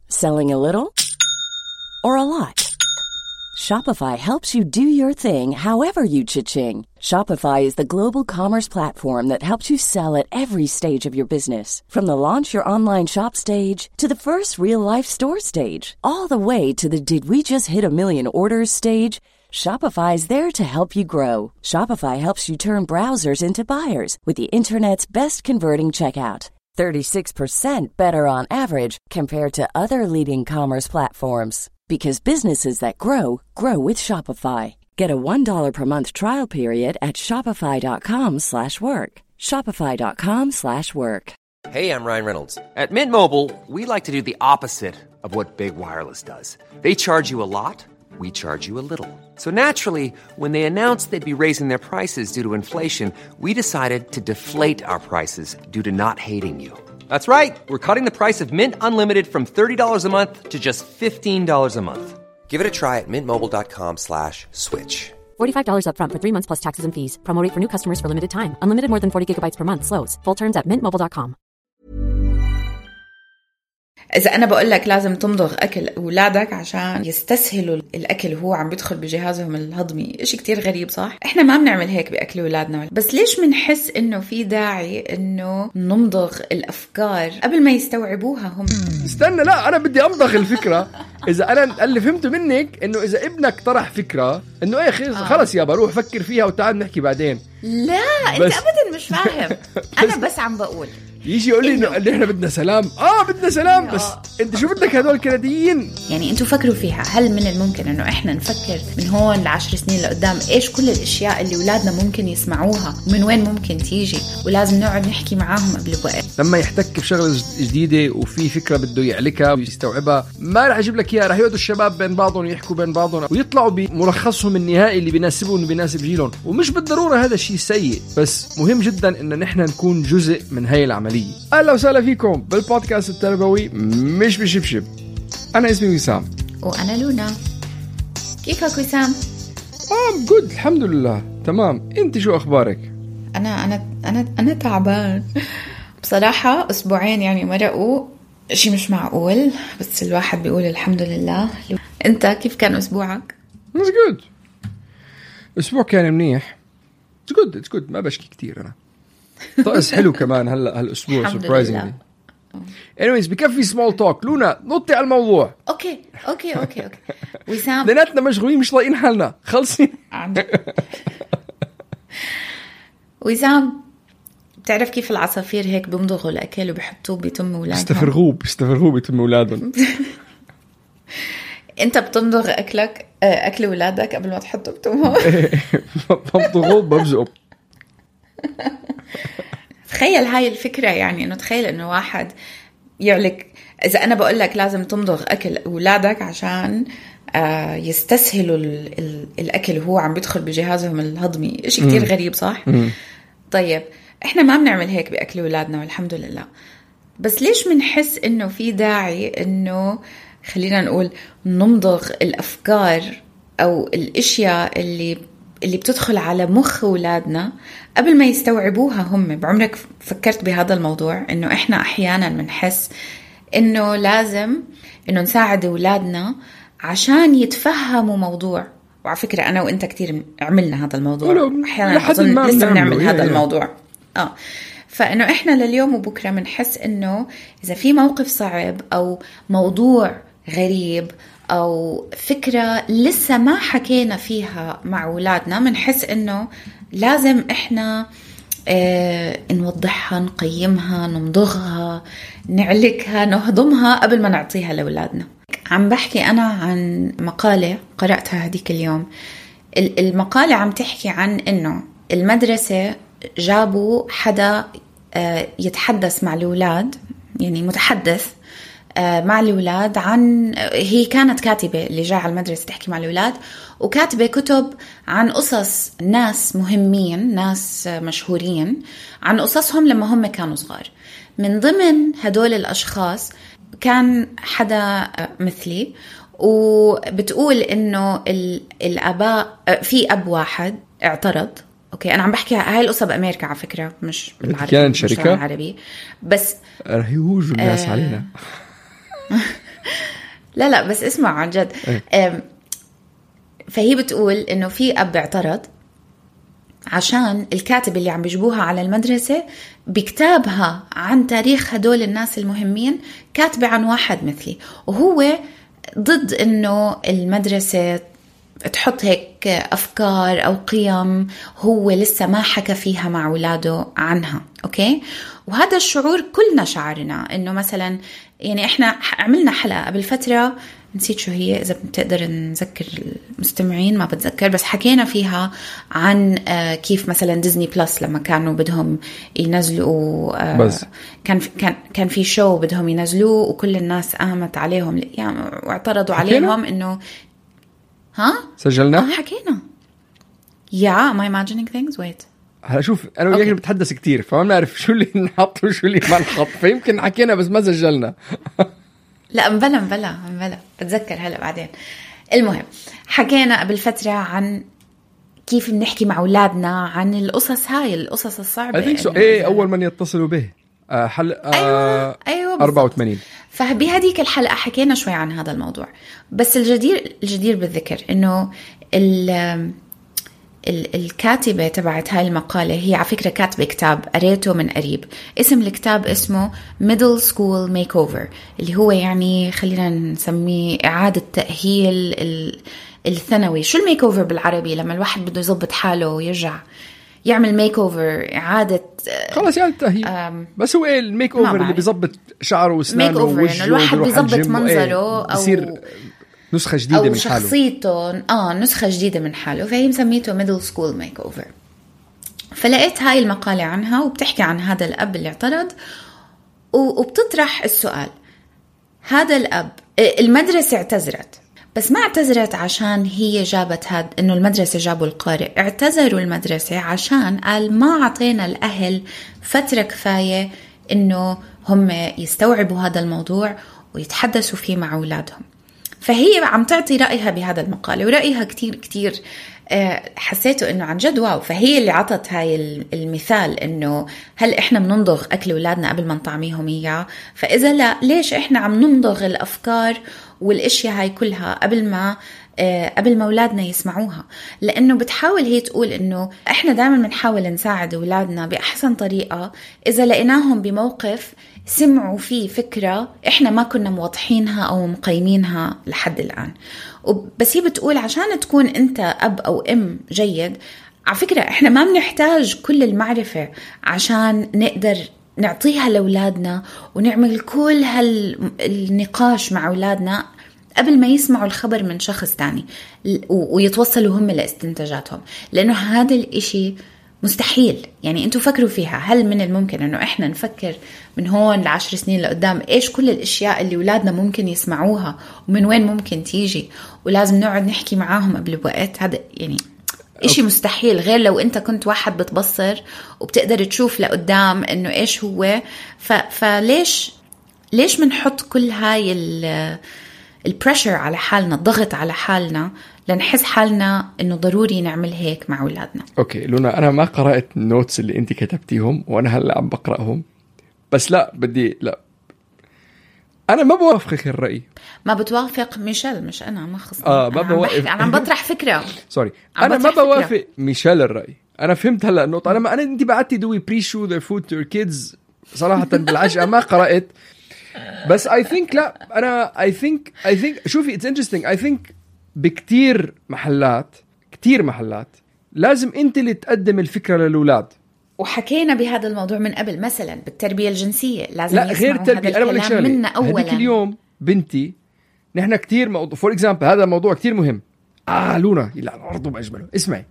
Selling a little or a lot? Shopify helps you do your thing however you cha-ching. Shopify is the global commerce platform that helps you sell at every stage of your business. From the launch your online shop stage to the first real-life store stage, all the way to the did we just hit a million orders stage. Shopify is there to help you grow. Shopify helps you turn browsers into buyers with the internet's best converting checkout. 36% better on average compared to other leading commerce platforms. Because businesses that grow, grow with Shopify. Get a $1 per month trial period at shopify.com/work. Shopify.com/work. Hey, I'm Ryan Reynolds. At Mint Mobile, we like to do the opposite of what Big Wireless does. They charge you a lot, we charge you a little. So naturally, when they announced they'd be raising their prices due to inflation, we decided to deflate our prices due to not hating you. That's right. We're cutting the price of Mint Unlimited from $30 a month to just $15 a month. Give it a try at mintmobile.com/switch. $45 up front for 3 months plus taxes and fees. Promo rate for new customers for limited time. Unlimited more than 40 gigabytes per month. Slows full terms at mintmobile.com. إذا أنا بقول لك لازم تمضغ أكل أولادك عشان يستسهلوا الأكل وهو عم بيدخل بجهازهم الهضمي، إشي كتير غريب صح؟ إحنا ما بنعمل هيك بأكل أولادنا، بس ليش منحس إنه في داعي إنه نمضغ الأفكار قبل ما يستوعبوها هم؟ استنى، لا أنا بدي أمضغ الفكرة. إذا أنا اللي فهمته منك إنه إذا ابنك طرح فكرة إنه إيه خلص يا بروح فكر فيها وتعال نحكي بعدين. لا أنت أبدا مش فاهم. أنا بس عم بقول يجي يقول لي إنه إحنا بدنا سلام. بدنا سلام. بس أنت شو بدك هدول الكنديين؟ يعني أنتوا فكروا فيها، هل من الممكن إنه إحنا نفكر من هون ل10 سنين لقدام إيش كل الأشياء اللي أولادنا ممكن يسمعوها ومن وين ممكن تيجي، ولازم نقعد نحكي معاهم قبل وقت. لما يحتك بشغلة جديدة وفي فكرة بده يعلكها ويستوعبها، ما رح يجيب لك إياها، رح يقعدوا الشباب بين بعضهم ويحكوا بين بعضهم ويطلعوا بملخصهم النهائي اللي بيناسبهم وبيناسب جيلهم. ومش بالضرورة هذا الشيء سيء، بس مهم جدا إن نحن نكون جزء من هاي العملية. أهلا وسهلا فيكم بالبودكاست التربوي مش بشبشب. أنا اسمي وسام وأنا لونا. كيفك وسام؟ جود الحمد لله تمام. أنت شو أخبارك؟ أنا تعبان بصراحة. أسبوعين يعني مرقوا شيء مش معقول، بس الواحد بيقول الحمد لله. أنت كيف كان أسبوعك؟ It's good. أسبوع كان منيح. It's good ما بشكي كتير أنا. طقس حلو كمان هلا هالأسبوع surprisingly. Anyways بكفي small talk. لونا نطي على الموضوع. أوكي وسام ليناتنا مشغولين مش لاقين حالنا خلصين. وسام بتعرف كيف العصافير هيك بيمضغوا الأكل وبيحطوه بتم أولادهم؟ بيستفرغوه بتم أولادهم. أنت بتمضغ أكل أولادك قبل ما تحطه بتمهم؟ بمضغه ببزقه. تخيل هاي الفكرة، يعني إنه تخيل إنه واحد يعلك. إذا أنا بقول لك لازم تمضغ أكل أولادك عشان يستسهلوا الأكل وهو عم بيدخل بجهازهم الهضمي، إشي كتير غريب صح؟ طيب إحنا ما بنعمل هيك بأكل أولادنا والحمد لله، بس ليش منحس إنه في داعي إنه خلينا نقول نمضغ الأفكار أو الأشياء اللي بتدخل على مخ أولادنا قبل ما يستوعبوها هم؟ بعمرك فكرت بهذا الموضوع؟ إنه إحنا أحيانا منحس إنه لازم إنه نساعد أولادنا عشان يتفهموا موضوع. وعلى فكرة أنا وإنت كتير عملنا هذا الموضوع أحيانا، أظن لسه بنعمل هذا الموضوع. فإنه إحنا لليوم وبكرة منحس إنه إذا في موقف صعب أو موضوع غريب أو فكرة لسه ما حكينا فيها مع أولادنا، منحس إنه لازم إحنا نوضحها، نقيمها، نمضغها، نعلكها، نهضمها قبل ما نعطيها لأولادنا. عم بحكي أنا عن مقالة قرأتها هديك اليوم. المقالة عم تحكي عن إنه المدرسة جابوا حدا يتحدث مع الأولاد، يعني متحدث مع الأولاد عن، هي كانت كاتبة اللي جاء على المدرسة تحكي مع الأولاد، وكاتبة كتب عن قصص ناس مهمين، ناس مشهورين، عن قصصهم لما هم كانوا صغار. من ضمن هدول الأشخاص كان حدا مثلي، وبتقول إنه الآباء، في أب واحد اعترض. أوكي أنا عم بحكي هاي القصة بأمريكا على فكرة، مش بالعربي، كانت شركة عربي، بس رح يهوجوا الناس علينا. لا بس اسمع عن جد. فهي بتقول إنه في أب اعترض عشان الكاتب اللي عم بيجيبوها على المدرسة بكتابها عن تاريخ هدول الناس المهمين كاتبة عن واحد مثلي، وهو ضد إنه المدرسة تحط هيك أفكار أو قيم هو لسه ما حكى فيها مع أولاده عنها. أوكي، وهذا الشعور كلنا شعرنا إنه مثلا يعني إحنا عملنا حلقة قبل فترة، نسيت شو هي، إذا بتقدر نذكر المستمعين ما بتذكر، بس حكينا فيها عن كيف مثلا ديزني بلس لما كانوا بدهم ينزلوا بس كان في شو بدهم ينزلوه وكل الناس قامت عليهم واعترضوا عليهم إنه سجلنا حكينا am I imagining things wait هلا شوف أنا وياك بتحدث كتير فما نعرف شو اللي نحط وشو اللي ما نحط، فيمكن حكينا بس ما سجلنا. لا مبلا بتذكر هلا بعدين. المهم حكينا قبل فترة عن كيف بنحكي مع أولادنا عن القصص هاي القصص الصعبة. إيه أول من يتصلوا به حلقة أيوة 84. فبهديك الحلقة حكينا شوي عن هذا الموضوع. بس الجدير بالذكر إنه الكاتبة تبعت هاي المقالة هي على فكرة كاتبة كتاب قريته من قريب، اسم الكتاب اسمه Middle School Makeover، اللي هو يعني خلينا نسميه إعادة تأهيل الثانوي. شو الميك أوفر بالعربي؟ لما الواحد بده يضبط حاله ويرجع يعمل ميك أوفر، إعادة خلاص يعني التأهيل. بس هو إيه الميك أوفر اللي بيضبط شعره وأسنانه ووجهه، الواحد بيضبط منظره أو بيصير نسخة جديدة من حاله، شخصيته نسخة جديدة من حاله، فهي مسميته Middle School Makeover. فلقيت هاي المقالة عنها وبتحكي عن هذا الأب اللي اعترض وبتطرح السؤال، هذا الأب المدرسة اعتذرت، بس ما اعتذرت عشان هي جابت إنه المدرسة جابوا القارئ، اعتذروا المدرسة عشان قال ما عطينا الأهل فترة كفاية إنه هم يستوعبوا هذا الموضوع ويتحدثوا فيه مع أولادهم. فهي عم تعطي رأيها بهذا المقال، ورأيها كتير كتير حسيته إنه عن جد واو. فهي اللي عطت هاي المثال إنه هل إحنا بننضغ أكل أولادنا قبل ما نطعميهم إياه؟ فإذا لا، ليش إحنا عم ننضغ الأفكار والأشياء هاي كلها قبل ما أولادنا يسمعوها؟ لأنه بتحاول هي تقول إنه إحنا دائما بنحاول نساعد أولادنا بأحسن طريقة إذا لقيناهم بموقف سمعوا فيه فكرة إحنا ما كنا موضحينها أو مقيمينها لحد الآن. بس هي بتقول عشان تكون أنت أب أو أم جيد، على فكرة إحنا ما بنحتاج كل المعرفة عشان نقدر نعطيها لأولادنا ونعمل كل هالنقاش مع أولادنا قبل ما يسمعوا الخبر من شخص تاني ويتوصلوا هم لاستنتاجاتهم، لأنه هذا الإشي مستحيل. يعني أنتوا فكروا فيها، هل من الممكن أنه إحنا نفكر من هون ل10 سنين لقدام إيش كل الأشياء اللي أولادنا ممكن يسمعوها ومن وين ممكن تيجي، ولازم نقعد نحكي معاهم قبل بوقت؟ هذا يعني إشي مستحيل، غير لو أنت كنت واحد بتبصر وبتقدر تشوف لقدام إنه إيش هو. فليش منحط كل هاي البريشر على حالنا، الضغط على حالنا لنحس حالنا إنه ضروري نعمل هيك مع أولادنا؟ أوكي لونا، أنا ما قرأت النوتس اللي أنت كتبتيهم وأنا هلأ عم بقرأهم، بس لا أنا ما بوافقك الرأي. ما بتوافق ميشيل؟ مش أنا، ما خصني. ما بوافق. أنا عم بطرح فكرة. سوري، أنا ما بوافق ميشيل الرأي. أنا فهمت هلأ النقطة. أنا أنت بعتي دوي بريشو their food to your kids صراحة بالعجقة ما قرأت. بس I think لا، أنا I think شوفي it's interesting. I think بكتير محلات لازم أنت اللي تقدم الفكرة للأولاد. وحكينا بهذا الموضوع من قبل، مثلا بالتربية الجنسية لازم لا غير التربية. أنا بقولك شغلة، منا أولا هذيك اليوم بنتي نحن كتير موضوع for example، هذا موضوع كتير مهم. لونا يلا عرضه بأجمله. اسمعي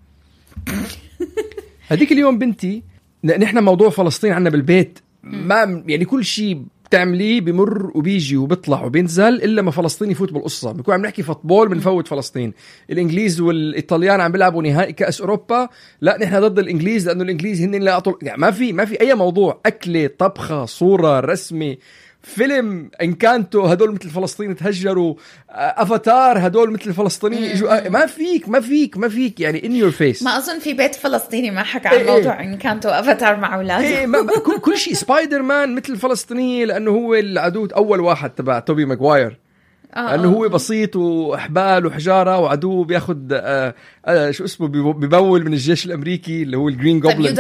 هذيك اليوم بنتي نحن موضوع فلسطين عنا بالبيت، ما يعني كل شيء بتعمليه بمر وبيجي وبيطلع وبينزل إلا ما فلسطين يفوت بالقصة. بنكون عم نحكي فوتبول بنفوت فلسطين. الإنجليز والإيطاليان عم بيلعبوا نهائي كأس أوروبا، لا نحن ضد الإنجليز لأنه الإنجليز هن اللي أعطوا. يعني ما في أي موضوع، أكلة، طبخة، صورة، رسمة، فيلم، إنكانتو هدول مثل فلسطين تهجروا، أفاتار هدول مثل فلسطينيين. ما فيك يعني in your face. ما أظن في بيت فلسطيني ما حكى عن موضوع إنكانتو أفاتار مع أولاده. كل شيء سبايدر مان مثل فلسطيني لأنه هو العدو أول واحد تبع توبي ماغواير. لأنه هو بسيط وأحبال وحجارة وعدو بياخد شو اسمه ببول من الجيش الأمريكي اللي هو الجرين جوبلين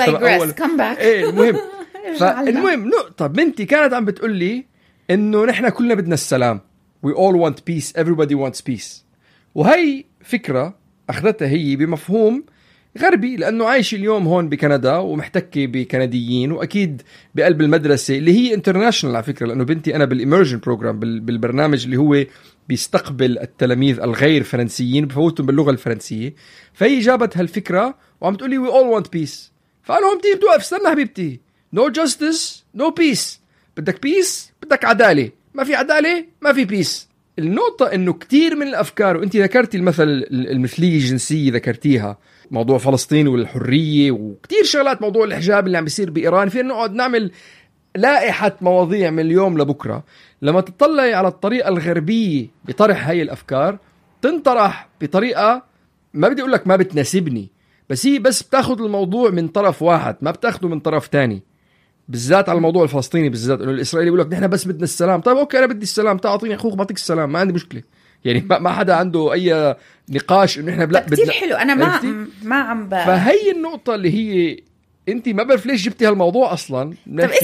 المهم فالمهم نقطة بنتي كانت عم بتقول لي إنه نحن كلنا بدنا السلام we all want peace everybody wants peace وهي فكرة أخذتها هي بمفهوم غربي لأنه عايش اليوم هون بكندا ومحتكي بكنديين وأكيد بقلب المدرسة اللي هي انترناشنال على فكرة لأنه بنتي أنا بالإميرجن بروجرام بالبرنامج اللي هو بيستقبل التلاميذ الغير فرنسيين بفوتهم باللغة الفرنسية فهي جابت هالفكرة وعم تقولي we all want peace فأنا هم بدي توقف استنى حبيبتي no justice no peace بدك peace بدك عدالة ما في عدالة ما في peace النقطة إنه كتير من الأفكار وأنت ذكرتي المثل المثلية الجنسية ذكرتيها موضوع فلسطين والحرية وكتير شغلات موضوع الحجاب اللي عم بيصير بإيران فينا نقعد نعمل لائحة مواضيع من اليوم لبكرة لما تطلعي على الطريقة الغربية بطرح هاي الأفكار تنطرح بطريقة ما بدي أقول لك ما بتناسبني بس هي بس بتاخد الموضوع من طرف واحد ما بتاخده من طرف تاني بالذات على الموضوع الفلسطيني بالذات انه الاسرائيلي يقول لك نحن بس بدنا السلام طيب اوكي انا بدي السلام تعطيني اخوك بعطيك السلام ما عندي مشكله يعني ما حدا عنده اي نقاش انه احنا كتير حلو انا ما عم فهي النقطه اللي هي انت ما بعرف ليش جبتي هالموضوع اصلا نحكي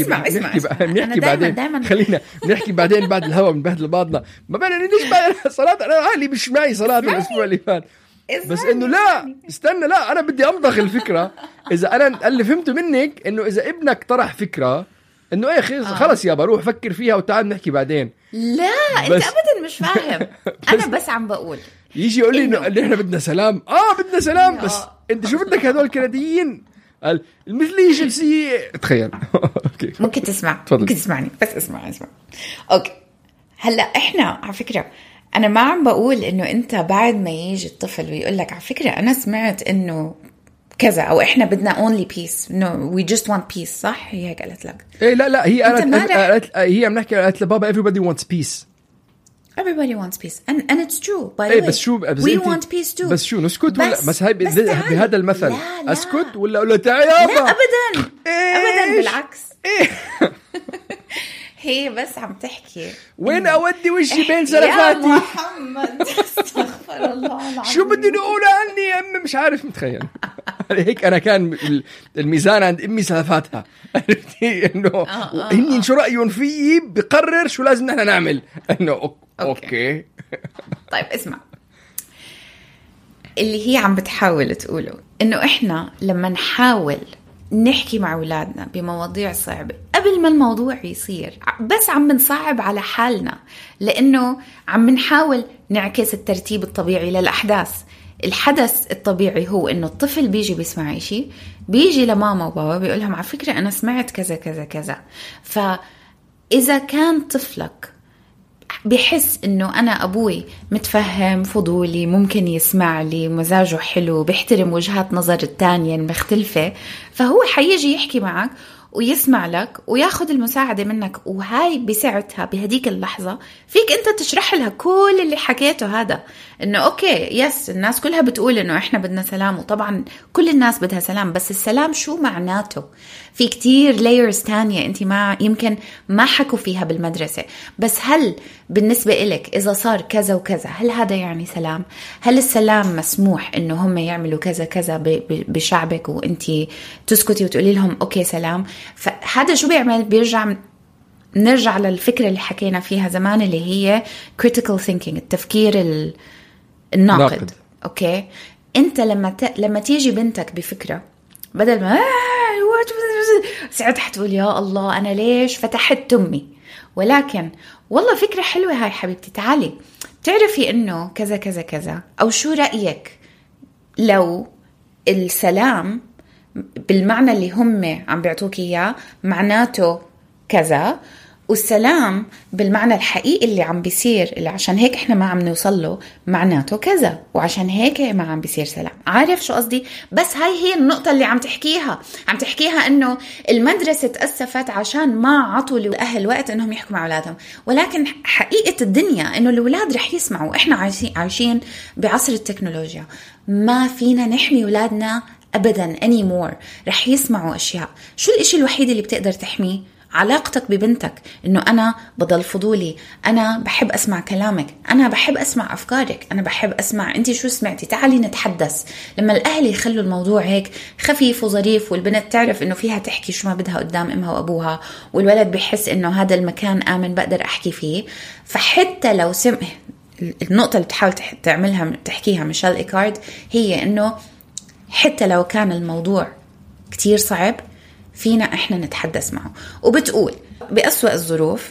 نحكي بعدين خلينا نحكي بعدين بعد الهوا بنبهدل بعضنا ما بعرف ليش بعد صلاه انا عالي مش معي صلاه الاسبوع اللي فات بس انه لا استنى لا انا بدي امضغ الفكره اذا انا اللي فهمته منك انه اذا ابنك طرح فكره انه ايه خلص يابا روح فكر فيها وتعال نحكي بعدين لا انت ابدا مش فاهم انا بس عم بقول يجي يقول لي انه احنا بدنا سلام بدنا سلام بس انت شو بدك هدول الكنديين المثلية الجنسية تخيل اوكي ممكن تسمعني بس اسمع اوكي هلا احنا على فكره أنا ما عم بقول إنه أنت بعد ما يجي الطفل ويقول لك على فكرة أنا سمعت إنه كذا أو إحنا بدنا only peace no we just want peace صح هي هيك قالت لك إيه لا هي هي عم نحكي قالت لبابا everybody wants peace and it's true by the way بس شو we want peace too بس شو نسكت ولا بس هاي بهذا المثل لا. أسكت ولا تعال يابا لا أبدا بالعكس هي بس عم تحكي وين أودي وشي بين سلفاتي يا محمد استغفر الله العظيم شو بدي نقول عني يا أمي مش عارف متخيل هيك أنا كان الميزان عند أمي سلفاتها عرفتي إنه هني شو رأيهم فيي بقرر شو لازم نحن نعمل إنه أوكي طيب اسمع اللي هي عم بتحاول تقوله إنه إحنا لما نحاول نحكي مع أولادنا بمواضيع صعبة قبل ما الموضوع يصير بس عم بنصعب على حالنا لأنه عم بنحاول نعكس الترتيب الطبيعي للأحداث الحدث الطبيعي هو إنه الطفل بيجي بيسمع شيء بيجي لماما وبابا بيقولهم على فكرة أنا سمعت كذا كذا كذا فإذا كان طفلك بيحس إنه أنا أبوي متفهم فضولي ممكن يسمع لي مزاجه حلو بيحترم وجهات نظر التانية المختلفة فهو حيجي يحكي معك ويسمع لك وياخد المساعدة منك وهاي بساعتها بهديك اللحظة فيك أنت تشرح لها كل اللي حكيته هذا إنه أوكي يس الناس كلها بتقول إنه إحنا بدنا سلام وطبعا كل الناس بدها سلام بس السلام شو معناته في كتير layers تانية أنت يمكن ما حكوا فيها بالمدرسة بس هل بالنسبة إلك إذا صار كذا وكذا هل هذا يعني سلام هل السلام مسموح إنه هم يعملوا كذا كذا بشعبك وأنت تسكتي وتقولي لهم أوكي سلام فهذا شو بيعمل نرجع للفكرة اللي حكينا فيها زمان اللي هي critical thinking التفكير الناقد أوكي أنت لما تيجي بنتك بفكرة بدل ما ساعتها تقول يا الله أنا ليش فتحت تمي ولكن والله فكرة حلوة هاي حبيبتي تعالي تعرفي إنه كذا كذا كذا أو شو رأيك لو السلام بالمعنى اللي هم عم بيعطوك إياه معناته كذا والسلام بالمعنى الحقيقي اللي عم بيصير اللي عشان هيك احنا ما عم نوصل له معناته كذا وعشان هيك ما عم بيصير سلام عارف شو قصدي بس هاي هي النقطة اللي عم تحكيها انه المدرسة تأسفت عشان ما عطوا لأهل وقت انهم يحكوا مع أولادهم ولكن حقيقة الدنيا انه الأولاد رح يسمعوا احنا عايشين بعصر التكنولوجيا ما فينا نحمي أولادنا أبدا anymore رح يسمعوا أشياء شو الإشي الوحيد اللي بتقدر تحميه علاقتك ببنتك، إنه أنا بضل فضولي، أنا بحب أسمع كلامك، أنا بحب أسمع أفكارك، أنا بحب أسمع أنتي شو سمعتي، تعالي نتحدث. لما الأهل يخلوا الموضوع هيك خفيف وظريف، والبنت تعرف إنه فيها تحكي شو ما بدها قدام أمها وأبوها، والولد بيحس إنه هذا المكان آمن بقدر أحكي فيه. فحتى لو النقطة اللي بتحاول تعملها تحكيها ميشيل إيكارد هي إنه حتى لو كان الموضوع كتير صعب فينا إحنا نتحدث معه. وبتقول بأسوأ الظروف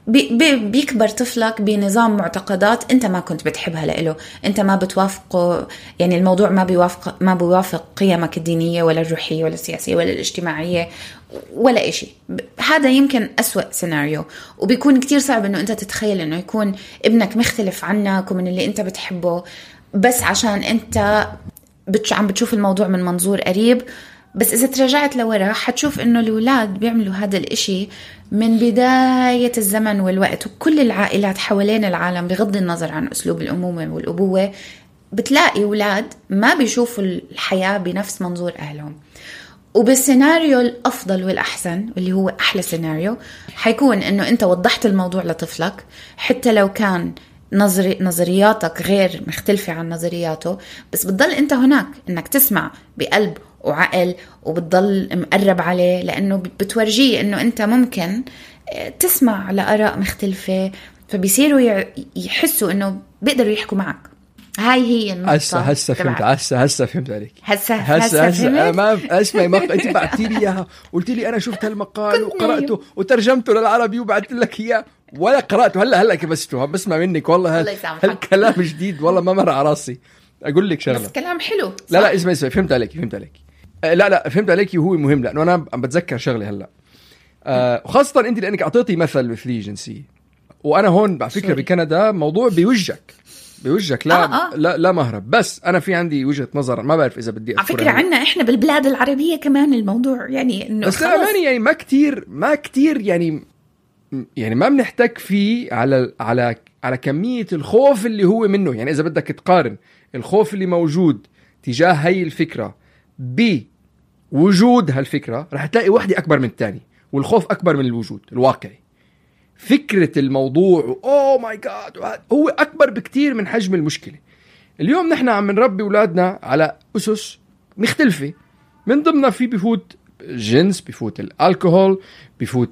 بيكبر طفلك بنظام معتقدات أنت ما كنت بتحبها لإله، أنت ما بتوافقه، يعني الموضوع ما بيوافق قيمك الدينية ولا الروحية ولا السياسية ولا الاجتماعية ولا إشي. هذا يمكن أسوأ سيناريو، وبيكون كتير صعب إنه أنت تتخيل إنه يكون ابنك مختلف عنك ومن اللي أنت بتحبه، بس عشان أنت عم بتشوف الموضوع من منظور قريب. بس إذا ترجعت لورا حتشوف إنه الأولاد بيعملوا هذا الإشي من بداية الزمن والوقت، وكل العائلات حوالين العالم بغض النظر عن أسلوب الأمومة والأبوة بتلاقي أولاد ما بيشوفوا الحياة بنفس منظور أهلهم. وبالسيناريو الأفضل والأحسن واللي هو أحلى سيناريو حيكون إنه أنت وضحت الموضوع لطفلك، حتى لو كان نظرياتك غير مختلفة عن نظرياته، بس بتضل أنت هناك إنك تسمع بقلب وعقل، وبتضل مقرب عليه، لأنه بتورجيه إنه أنت ممكن تسمع لآراء مختلفة، فبيصيروا يحسوا إنه بيقدروا يحكوا معك. هاي هي النقطة. هسه فهمت عليك. هسه أنا ما اسمعي أنت بعتي لي إياها، قلت لي أنا شفت هالمقال وقرأته وترجمته للعربي وبعت لك إياه ولا قرأته. هلا كبسته بسمع منك والله. هالكلام جديد والله ما مر على راسي. أقول لك شغلة، بس كلام حلو. لا اسمعي فهمت عليك. لا فهمت عليك، وهو مهم لأنه أنا عم بتذكر شغلة هلا، خاصة أنت لأنك أعطيتي مثل مثلي جنسي، وأنا هون على فكرة بكندا موضوع بيوجك لا مهرب. بس أنا في عندي وجهة نظر، ما بعرف إذا بدي على فكرة عنا إحنا بالبلاد العربية كمان الموضوع يعني إنه بس أنا يعني ما كتير يعني ما بنحتاج فيه على كمية الخوف اللي هو منه. يعني إذا بدك تقارن الخوف اللي موجود تجاه هاي الفكرة بوجود هالفكرة، رح تلاقي واحدة أكبر من الثاني، والخوف أكبر من الوجود الواقعي. فكرة الموضوع أوه ماي جاد هو أكبر بكتير من حجم المشكلة. اليوم نحن عم نربي أولادنا على أسس مختلفة، من ضمنها في بفوت جنس، بفوت الالكوهول، بفوت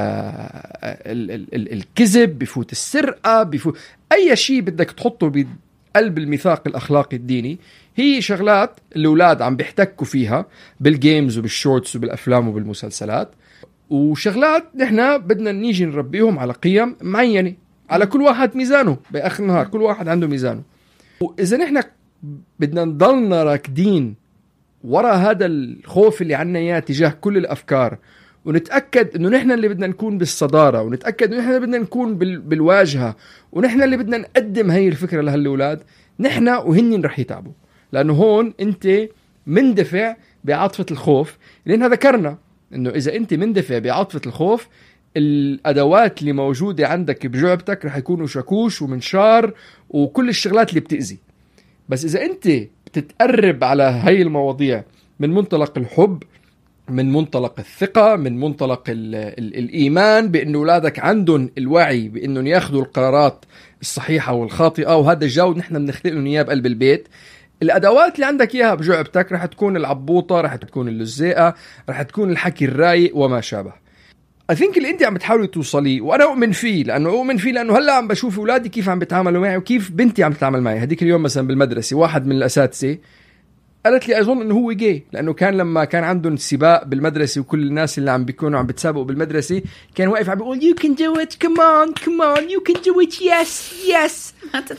الكذب، بفوت السرقة، بفوت أي شيء بدك تحطه بقلب الميثاق الأخلاقي الديني. هي شغلات الأولاد عم بيحتكوا فيها بالجيمز وبالشورتس وبالأفلام وبالمسلسلات، وشغلات نحن بدنا نيجي نربيهم على قيم معينة، على كل واحد ميزانه بآخر النهار، كل واحد عنده ميزانه. وإذا نحن بدنا نضلنا راكدين وراء هذا الخوف اللي عنا إياه تجاه كل الأفكار، ونتأكد إنه نحن اللي بدنا نكون بالصدارة، ونتأكد إنه نحن اللي بدنا نكون بالواجهة، ونحن اللي بدنا نقدم هاي الفكرة لهالأولاد، نحن وهن رح يتعبوا. لأنه هون أنت مندفع بعاطفة الخوف، لأنها ذكرنا إنه إذا أنت مندفع بعاطفة الخوف، الأدوات اللي موجودة عندك بجعبتك رح يكونوا شاكوش ومنشار وكل الشغلات اللي بتأذي. بس إذا أنت بتتقرب على هاي المواضيع من منطلق الحب، من منطلق الثقة، من منطلق الإيمان بأن أولادك عندهم الوعي بأنهم ياخذوا القرارات الصحيحة والخاطئة، وهذا الجو نحن بنخلق لهم إياه بقلب البيت، الأدوات اللي عندك إياها بجعبتك رح تكون العبوطة، رح تكون اللزيقة، رح تكون الحكي الرايق وما شابه. I think اللي أنت عم بتحاولي توصلي، وأنا أؤمن فيه لأنه هلأ عم بشوف أولادي كيف عم بتعاملوا معي وكيف بنتي عم تتعامل معي. هديك اليوم مثلا بالمدرسة واحد من الأساتذة قالت لي أظن إنه هو جاي، لأنه كان لما كان عندهم سباق بالمدرسة وكل الناس اللي عم بيكونوا عم بتسابقوا بالمدرسة كان واقف عم بيقول you can do it, come on you can do it, yes.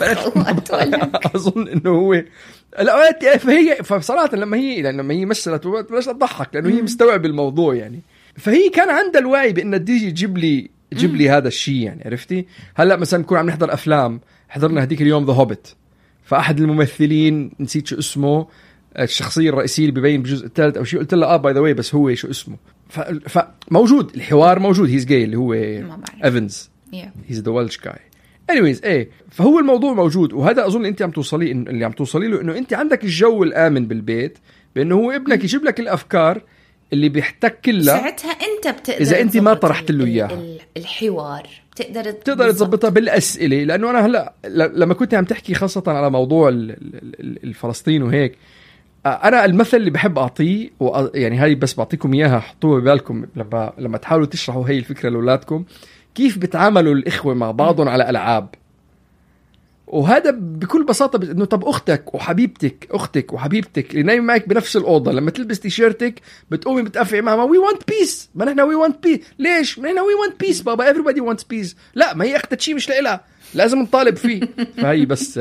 أظن إنه هو لا، فبصراحة لما هي مثلت بلاش أضحك لأنه هي مستوعب الموضوع يعني. فهي كان عندها الوعي بأن تيجي تجيب لي هذا الشيء يعني، عرفتي؟ هلأ مثلا نكون عم نحضر أفلام، حضرنا هديك اليوم ذا هوبيت، فأحد الممثلين نسيت شو اسمه، الشخصية الرئيسية اللي بيبين بالجزء الثالث أو شيء، قلت لها باي ذا واي بس هو شو اسمه، فموجود الحوار موجود، هيز جاي اللي هو إيفنز، هيز ذا ويلش جاي. anyways فهو الموضوع موجود، وهذا أظن أنت عم توصلي اللي عم توصلي له، إنه أنت عندك الجو الآمن بالبيت، بأنه هو ابنك يجيب لك الأفكار اللي بيحتك لها، ساعتها انت بتقدر اذا انت ما طرحت له اياها الحوار بتقدر تضبطها بالاسئله. لانه انا هلا لما كنت عم تحكي خاصه على موضوع الفلسطين وهيك، انا المثل اللي بحب اعطيه يعني هاي بس بعطيكم اياها حطوها ببالكم لما تحاولوا تشرحوا هاي الفكره لاولادكم، كيف بتعاملوا الاخوه مع بعضهم على العاب. وهذا بكل بساطه انه طب اختك وحبيبتك اللي نايم معك بنفس الاوضه لما تلبس تيشيرتك بتقومي بتقفعي معها وي وانت بيس. ما نحن وي وانت بيس. ليش؟ ما نحن وي وانت بيس بابا. everybody wants peace. لا، ما هي اختها شيء مش لها، لازم نطالب فيه. فهي بس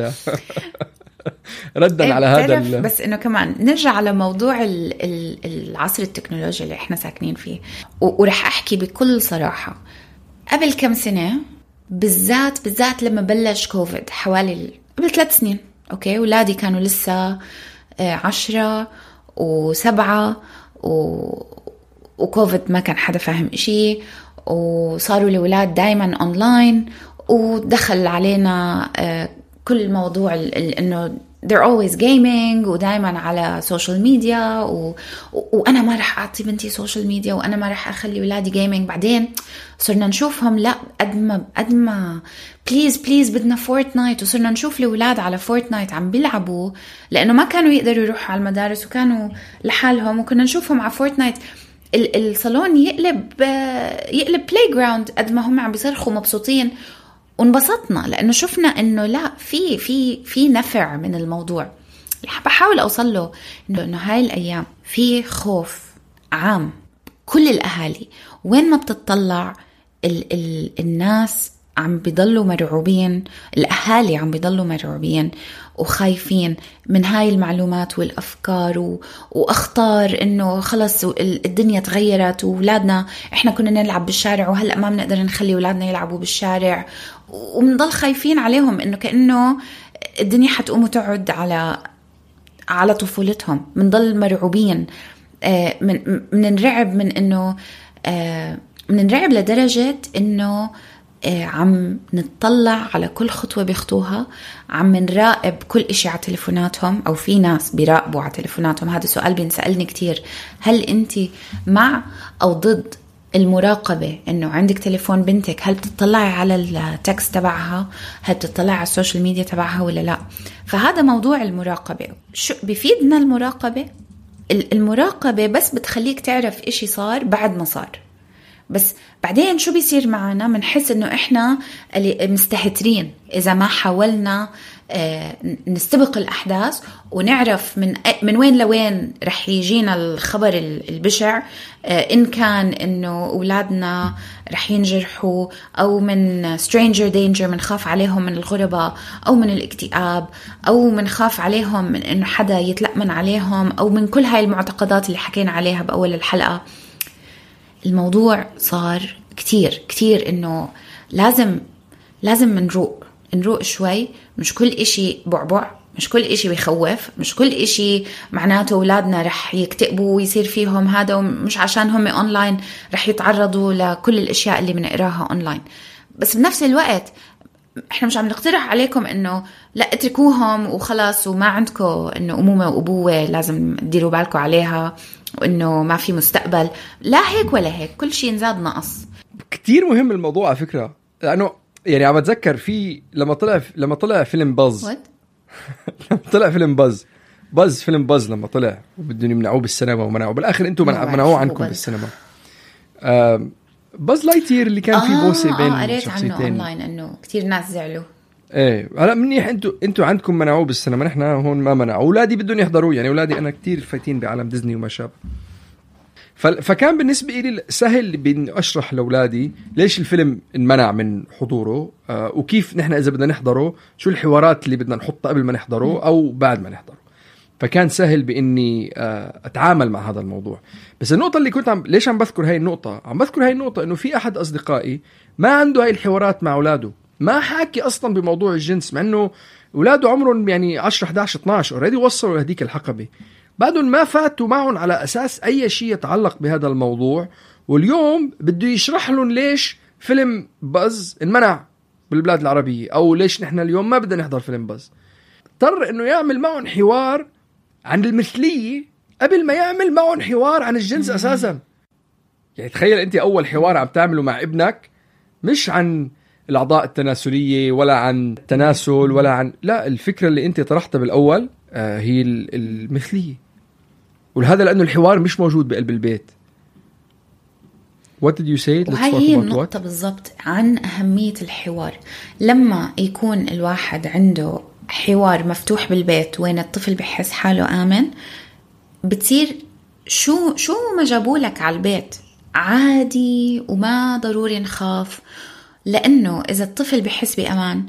ردا على هذا بس انه كمان نرجع على موضوع العصر التكنولوجيا اللي احنا ساكنين فيه. ورح احكي بكل صراحه، قبل كم سنه بالذات لما بلش كوفيد حوالي قبل 3 سنين، اوكي، ولادي كانوا لسه 10 و7 وكوفيد ما كان حدا فاهم إشي، وصاروا الولاد دايما اونلاين، ودخل علينا كل الموضوع انه they're always gaming ودايما على سوشيال ميديا، وانا ما رح اعطي بنتي سوشيال ميديا، وانا ما رح اخلي ولادي جيمينج. بعدين صرنا نشوفهم لا قد ما بليز بدنا فورتنايت، وصرنا نشوف الولاد على فورتنايت عم بيلعبوا لانه ما كانوا يقدروا يروحوا على المدارس وكانوا لحالهم، وكنا نشوفهم على فورتنايت الصالون يقلب بلاي جراوند قد ما هم عم بيصرخوا مبسوطين. وانبسطنا لأنه شفنا إنه لا في نفع من الموضوع. اللي بحاول أوصل له إنه هاي الأيام في خوف عام كل الأهالي، وين ما بتطلع الناس عم بيضلوا مرعوبين، الأهالي عم بيضلوا مرعوبين وخايفين من هاي المعلومات والأفكار وأخطار إنه خلص الدنيا تغيرت، وولادنا إحنا كنا نلعب بالشارع وهلأ ما بنقدر نخلي ولادنا يلعبوا بالشارع، ومنضل خايفين عليهم إنه كأنه الدنيا حتقوم وتعد على طفولتهم. منضل مرعوبين، مننرعب من إنه مننرعب لدرجة إنه عم نتطلع على كل خطوة بيخطوها، عم نراقب كل إشي على تليفوناتهم، أو في ناس بيراقبوا على تليفوناتهم. هذا سؤال بينسألني كتير، هل أنت مع أو ضد المراقبة؟ إنه عندك تليفون بنتك، هل بتطلعي على التكست تبعها؟ هل بتطلعي على السوشيال ميديا تبعها ولا لا؟ فهذا موضوع المراقبة. شو بيفيدنا المراقبة؟ المراقبة بس بتخليك تعرف إشي صار بعد ما صار، بس بعدين شو بيصير معنا؟ منحس انه احنا مستهترين اذا ما حاولنا نستبق الاحداث ونعرف من وين لوين رح يجينا الخبر البشع، ان كان انه اولادنا رح ينجرحوا، او من stranger danger منخاف عليهم من الغرباء، او من الاكتئاب، او منخاف عليهم من انه حدا يتلأمن عليهم، او من كل هاي المعتقدات اللي حكينا عليها باول الحلقة. الموضوع صار كتير انه لازم نروق شوي. مش كل اشي بعبع، مش كل اشي بيخوف، مش كل اشي معناته اولادنا رح يكتئبوا ويصير فيهم هذا، ومش عشان هم اونلاين رح يتعرضوا لكل الاشياء اللي بنقراها اونلاين. بس بنفس الوقت احنا مش عم نقترح عليكم انه لا اتركوهم وخلاص وما عندكم انه امومه وابوه لازم تديروا بالكم عليها، وانه ما في مستقبل. لا هيك ولا هيك، كل شيء نزاد نقص. كتير مهم الموضوع على فكرة، لأنه يعني عم بتذكر في لما طلع فيلم باز لما طلع فيلم باز فيلم باز لما طلع وبدهم يمنعوه بالسينما ومنعوه بالآخر انتم منعوه عنكم بالسينما. باز لايتير اللي كان في بوسة بين قريت شخصيتين عنه اونلاين انه كتير ناس زعلوا. ايه هلا منيح، انتوا عندكم منعوه بالسينما، نحن هون ما منعوا. اولادي بدهم يحضروا، يعني اولادي انا كتير فايتين بعالم ديزني وما شابه. فكان بالنسبه لي سهل بإني اشرح لاولادي ليش الفيلم انمنع من حضوره، وكيف نحن اذا بدنا نحضره شو الحوارات اللي بدنا نحطها قبل ما نحضره او بعد ما نحضره. فكان سهل بإني اتعامل مع هذا الموضوع. بس النقطه اللي كنت ليش عم بذكر هاي النقطه انه في احد اصدقائي ما عنده هاي الحوارات مع اولاده، ما حاكي اصلا بموضوع الجنس، مع انه اولاده عمرهم يعني 10 11 12 اوريدي وصلوا لهديك الحقبه، بعدهم ما فاتوا معهم على اساس اي شيء يتعلق بهذا الموضوع. واليوم بده يشرح لهم ليش فيلم باز انمنع بالبلاد العربيه، او ليش نحن اليوم ما بدنا نحضر فيلم باز. اضطر انه يعمل معهم حوار عن المثليه قبل ما يعمل معهم حوار عن الجنس اساسا. يعني تخيل أنت أول حوار عم تعمله مع ابنك مش عن الأعضاء التناسلية ولا عن التناسل ولا عن لا، الفكرة اللي أنت طرحتها بالأول هي المثلية. ولهذا لأنه الحوار مش موجود بقلب البيت. What did you say? وهي هي النقطة بالضبط عن أهمية الحوار. لما يكون الواحد عنده حوار مفتوح بالبيت وين الطفل بيحس حاله آمن، بتصير شو ما جابولك على البيت عادي وما ضروري نخاف. لأنه إذا الطفل بيحس بأمان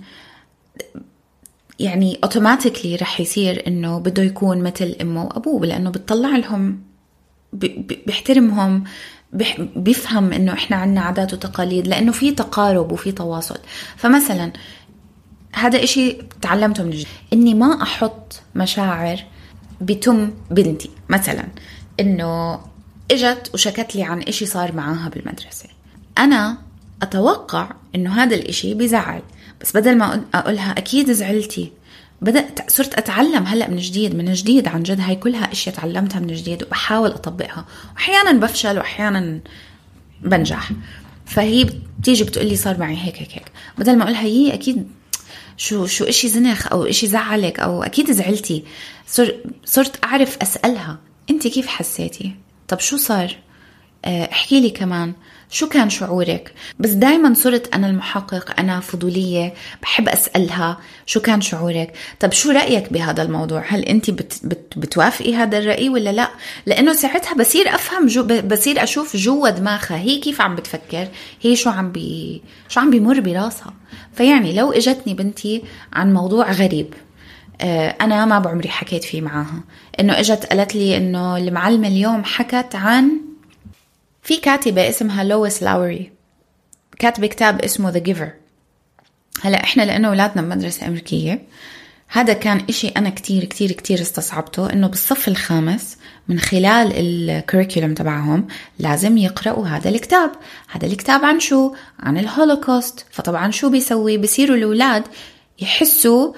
يعني أوتوماتيكلي رح يصير إنه بده يكون مثل أمه وأبوه، لأنه بتطلع لهم بيحترمهم، بيفهم إنه إحنا عنا عادات وتقاليد، لأنه في تقارب وفي تواصل. فمثلا هذا إشي تعلمته من جديد، إني ما أحط مشاعر بتم بنتي. مثلا إنه إجت وشكت لي عن إشي صار معاها بالمدرسة، أنا أتوقع إنه هذا الإشي بيزعل، بس بدل ما أقولها أكيد زعلتي، صرت أتعلم هلأ من جديد عن جد. هاي كلها أشياء تعلمتها من جديد وبحاول أطبقها، وأحيانا بفشل وأحيانا بنجح. فهي بتيجي بتقولي صار معي هيك، بدل ما أقولها هي أكيد شو إشي زنخ أو إشي زعلك أو أكيد زعلتي، صرت أعرف أسألها أنت كيف حسيتي؟ طب شو صار؟ احكي لي كمان شو كان شعورك. بس دايما صرت أنا المحقق، أنا فضولية، بحب أسألها شو كان شعورك، طب شو رأيك بهذا الموضوع، هل أنت بتوافقي هذا الرأي ولا لا؟ لأنه ساعتها بصير أفهم بصير أشوف جوا دماغها هي كيف عم بتفكر، هي شو عم بيمر براسها. فيعني لو إجتني بنتي عن موضوع غريب أنا ما بعمري حكيت فيه معاها، إنه إجت قالت لي إنه المعلمة اليوم حكت عن في كاتبة اسمها لويس لاوري، كاتبة كتاب اسمه The Giver. هلأ إحنا لأنه أولادنا بمدرسة أمريكية، هذا كان إشي أنا كتير كتير كتير استصعبته، إنه بالصف الخامس من خلال الكوريكولم تبعهم لازم يقرأوا هذا الكتاب. هذا الكتاب عن شو؟ عن الهولوكوست. فطبعا شو بيسوي؟ بيصيروا الأولاد يحسوا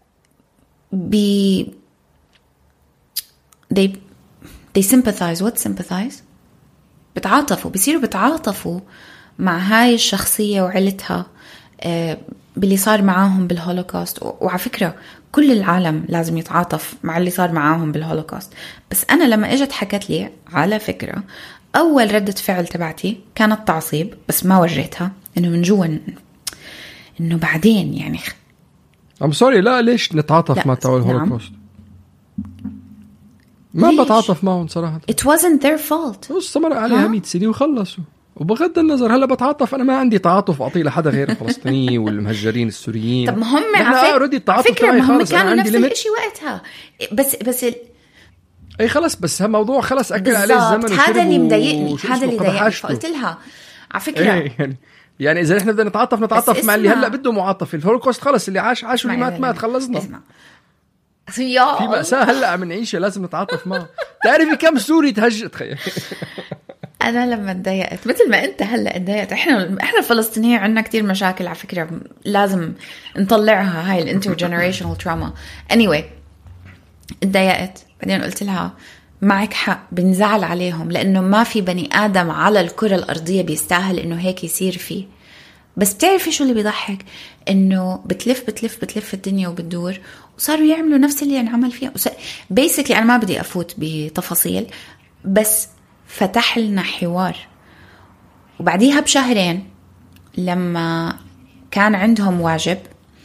they sympathize. What sympathize؟ بيصيروا بتعاطفوا مع هاي الشخصية وعيلتها باللي صار معاهم بالهولوكوست. وعلى فكرة كل العالم لازم يتعاطف مع اللي صار معاهم بالهولوكوست. بس أنا لما إجت حكت لي على فكرة، أول ردة فعل تبعتي كانت تعصيب، بس ما وريتها إنه من جوا إنه بعدين يعني I'm sorry لا ليش نتعاطف مع تاع الهولوكوست؟ ما بتعاطف معهم صراحة. It wasn't their fault. استمر عليها 100 سنة وخلصوا. وبغض النظر هلا بتعاطف، أنا ما عندي تعاطف أعطيه لحدا غير الفلسطينيين والمهجرين السوريين. طب ما هم على فكرة ما هم كانوا نفس الشيء وقتها. بس أي خلص، بس هالموضوع خلص أكل عليه الزمن. هذا اللي مضايقني، هذا اللي ضايقني. فقلت لها على فكرة يعني إذا إحنا بدنا نتعاطف مع اللي هلا بده معاطفة. الهولوكوست خلص، اللي عاش واللي مات خلصنا. في مأساة هلا عم نعيشها لازم نتعاطف معه. تعرفي كم سوري تهجت خير. أنا لما اتضايقت مثل ما أنت هلا اتضايقت. إحنا الفلسطينيين عنا كتير مشاكل على فكرة، لازم نطلعها، هاي الانترجنريشنال تراما. anyway اتضايقت، بعدين قلت لها معك حق، بنزعل عليهم لأنه ما في بني آدم على الكرة الأرضية بيستاهل إنه هيك يصير فيه. بس بتعرفي شو اللي بيضحك؟ إنه بتلف الدنيا وبتدور، وصاروا يعملوا نفس اللي انعمل فيها. basically أنا ما بدي أفوت بتفاصيل، بس فتح لنا حوار. وبعديها بشهرين لما كان عندهم واجب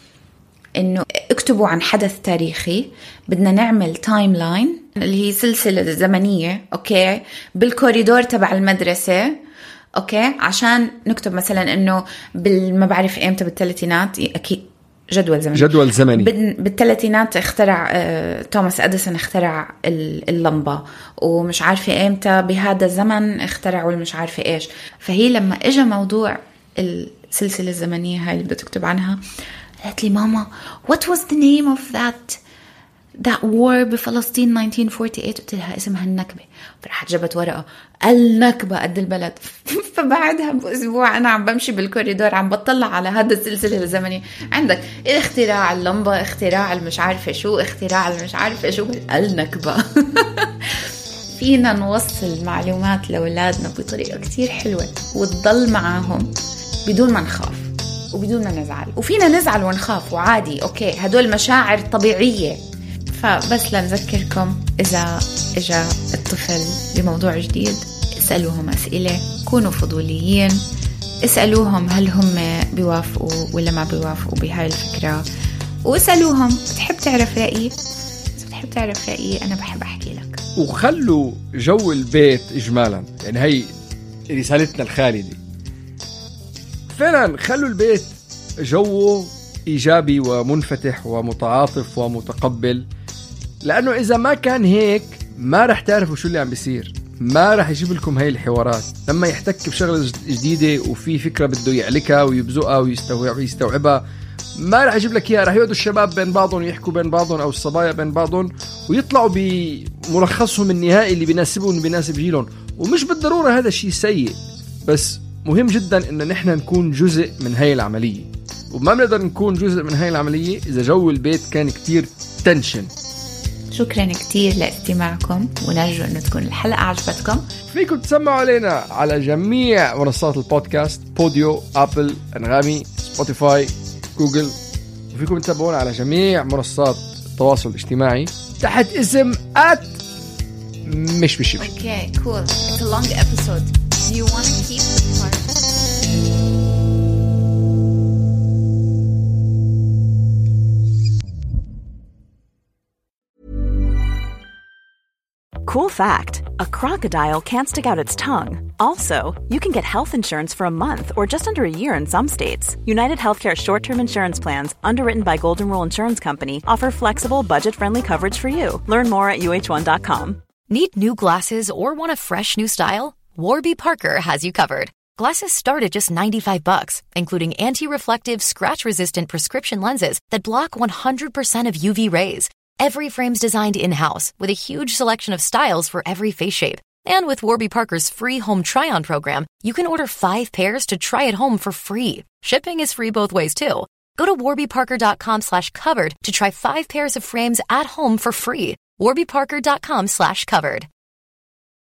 إنه اكتبوا عن حدث تاريخي، بدنا نعمل تايم لاين اللي هي سلسلة زمنية، أوكي، بالكوريدور تبع المدرسة، أوكي، عشان نكتب مثلا إنه ما بعرف إمتى بالثلاثينات، أكيد جدول زمني بالثلاثينات اخترع توماس أديسون اخترع اللمبة، ومش عارفة إمتى بهذا الزمن اخترعوا المش عارفة إيش. فهي لما إجا موضوع السلسلة الزمنية هاي اللي بدها تكتب عنها، قالت لي ماما what was the name of that war بفلسطين 1948؟ قلت لها اسمها النكبة. فرحت جبت ورقة النكبة قد البلد. فبعدها بأسبوع أنا عم بمشي بالكوريدور عم بطلع على هذا السلسلة الزمنية، عندك اختراع اللمبة، اختراع المش عارفة شو، اختراع المش عارفة شو، النكبة. فينا نوصل معلومات لأولادنا بطريقة كتير حلوة وتضل معاهم بدون ما نخاف وبدون ما نزعل. وفينا نزعل ونخاف وعادي، أوكي، هدول مشاعر طبيعية. فبس لنذكركم، إذا إجا الطفل بموضوع جديد اسألوهم أسئلة، كونوا فضوليين، اسألوهم هل هم بيوافقوا ولا ما بيوافقوا بهاي الفكرة، واسألوهم بتحب تعرف رأيي؟ بتحب تعرف رأيي؟ أنا بحب أحكي لك. وخلوا جو البيت إجمالا، يعني هي رسالتنا الخالدة، فعلا خلوا البيت جوه إيجابي ومنفتح ومتعاطف ومتقبل، لأنه إذا ما كان هيك ما رح تعرفوا شو اللي عم بيصير، ما رح يجيب لكم هاي الحوارات. لما يحتك بشغلة جديدة وفي فكرة بده يعلكها ويبزقها ويستوعبها، ما رح يجيب لك إياها. رح يقعدوا الشباب بين بعضهم يحكوا بين بعضهم أو الصبايا بين بعضهم ويطلعوا بملخصهم النهائي اللي بيناسبهم وبيناسب جيلهم. ومش بالضرورة هذا الشيء سيء، بس مهم جدا إن نحن نكون جزء من هاي العملية، وما بنقدر نكون جزء من هاي العملية إذا جو البيت كان كتير تنشن. شكرا كتير لاستماعكم، ونرجو أن تكون الحلقة عجبتكم. فيكم تسمعوا علينا على جميع منصات البودكاست، بوديو، أبل، أنغامي، سبوتيفاي، جوجل، وفيكم تتابعونا على جميع منصات التواصل الاجتماعي تحت اسم مش بشي. Okay, cool. It's a long episode. Do you want to keep the part? Cool fact, a crocodile can't stick out its tongue. Also, you can get health insurance for a month or just under a year in some states. United Healthcare short-term insurance plans, underwritten by Golden Rule Insurance Company, offer flexible, budget-friendly coverage for you. Learn more at uh1.com. Need new glasses or want a fresh new style? Warby Parker has you covered. Glasses start at just $95, including anti-reflective, scratch-resistant prescription lenses that block 100% of UV rays. Every frame's designed in-house with a huge selection of styles for every face shape. And with Warby Parker's free home try-on program, you can order 5 pairs to try at home for free. Shipping is free both ways, too. Go to warbyparker.com/covered to try 5 pairs of frames at home for free. warbyparker.com/covered.